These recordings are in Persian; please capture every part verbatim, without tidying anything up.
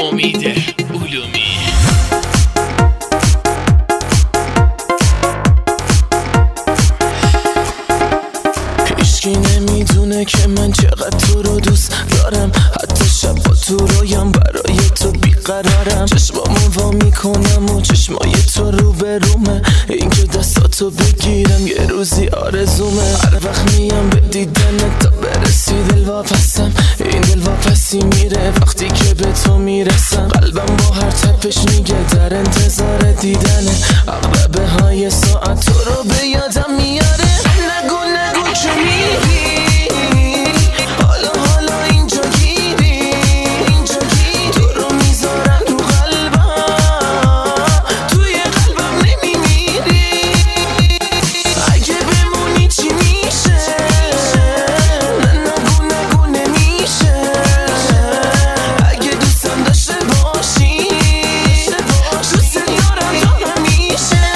امید علومی. هیچکی نمیدونه که من چقدر تو رو دوست دارم، حتی شب با تو رویم برای تو بیقرارم. چشمامو وا میکنم و چشمای تو رو به رومه، این که دستاتو بگیرم یه روزی آرزومه. هر وقت میام به دیدنت تا برسی دلواپسم، این دلواپسی میره وقتی که به تو میرسم. قلبم با هر تپش میگه در انتظار دیدنه، عقربه های ساعت تو رو به یادم میاره. نگو نگو که میری حالا حالا اینجا گیری اینجا گیری، تو رو میذارم رو قلبم، توی قلبم نمیمیری. اگه بمونی چی میشه؟ نه نگو نگو نمیشه. اگه دوستم داشته باشی دوست دارم تا همیشه.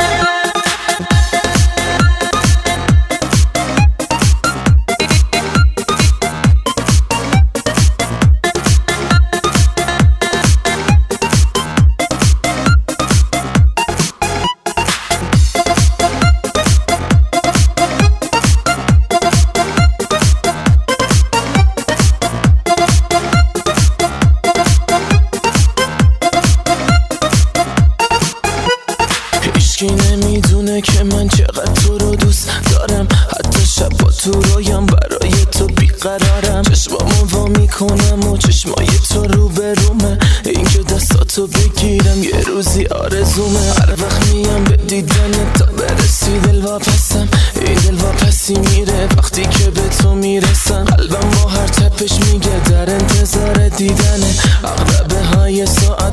هیچکی نمیدونه که من چقدر تو رو دوست دارم، حتی شب با تو رویم برای تو بیقرارم. چشمامو وا میکنم و چشمای تو رو به رومه، این که دستاتو بگیرم یه روزی آرزومه. هر وقت میام به دیدنت تا برسی دلواپسم، این دلواپسی میره وقتی که به تو میرسم. قلبم با هر تپش میگه در انتظار دیدنه، عقربه های ساعت